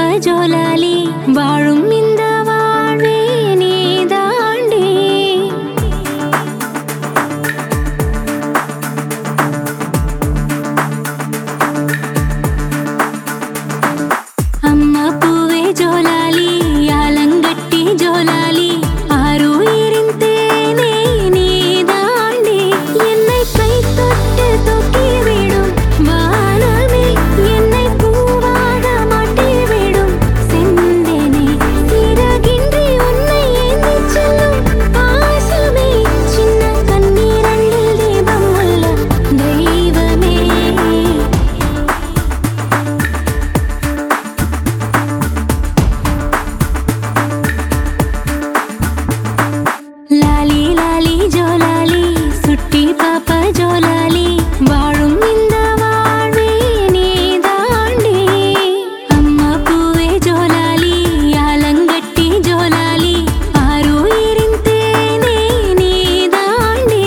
ஜோலாலி வாழும் இந்த வாழ்வே நீதாண்டி. அம்மா பூவே ஜோலாலி ஆலங்கட்டி ஜோலாலி ஆருயிரின் தேனே நீதாண்டி. என்னை கை தொட்டு தொக்கிவிடும் வானமே, என்னை பூவாக மாட்டிவிடும் செந்தேனே. சிறகின்றி உன்னை ஏந்திச் செல்லும் பாசமே, சின்ன கண்ணீரண்டில் தீபம் உள்ள தெய்வமே. லாலி லாலி ஜோலாலி சுட்டி பாப்பா ஜோலாலி வாழும் இந்த வாழ்வே நீதாண்டி. அம்மா பூவே ஜோலாலி ஆலங்கட்டி ஜோலாலி ஆருயிரின் தேனே நீதாண்டி.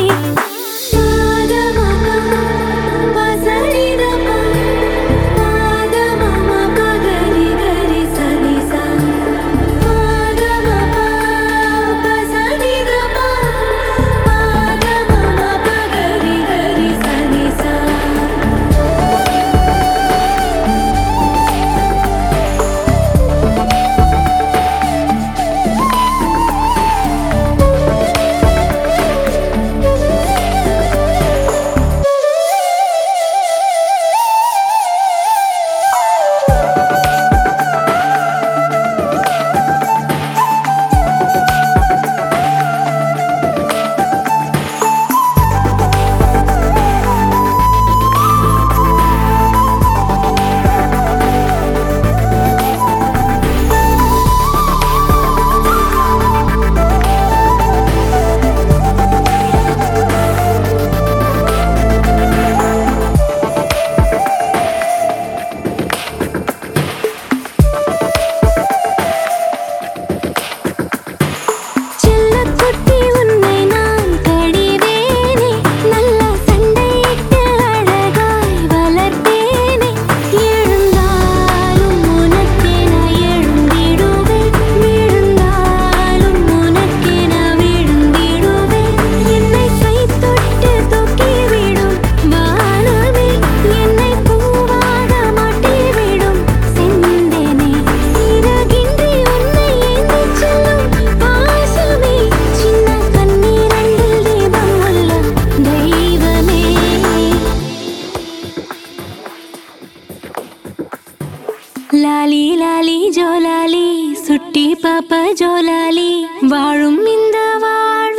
செல்லக்குட்டி உன்னை நான் கடிவேனே, நல்ல சண்டையிட்டு அழகாய் வளர்ப்பேனே. எழுந்தாலும் உனக்கென எழுந்திடுவேன், விழுந்தாலும் உனக்கென விழுந்திடுவேன். என்னை கை தொட்டு தொக்கிவிடும் வானமே, என்னை பூவாக மாட்டிவிடும் செந்தேனே. சிறகின்றி உன்னை ஏந்திச் செல்லும் பாசமே, சின்ன கண்ணீரண்டில் தீபம் உள்ள தெய்வமே. லாலி லாலி ஜோலாலி சுட்டி பாப்பா ஜோலாலி வாழும் இந்த வாழ்வே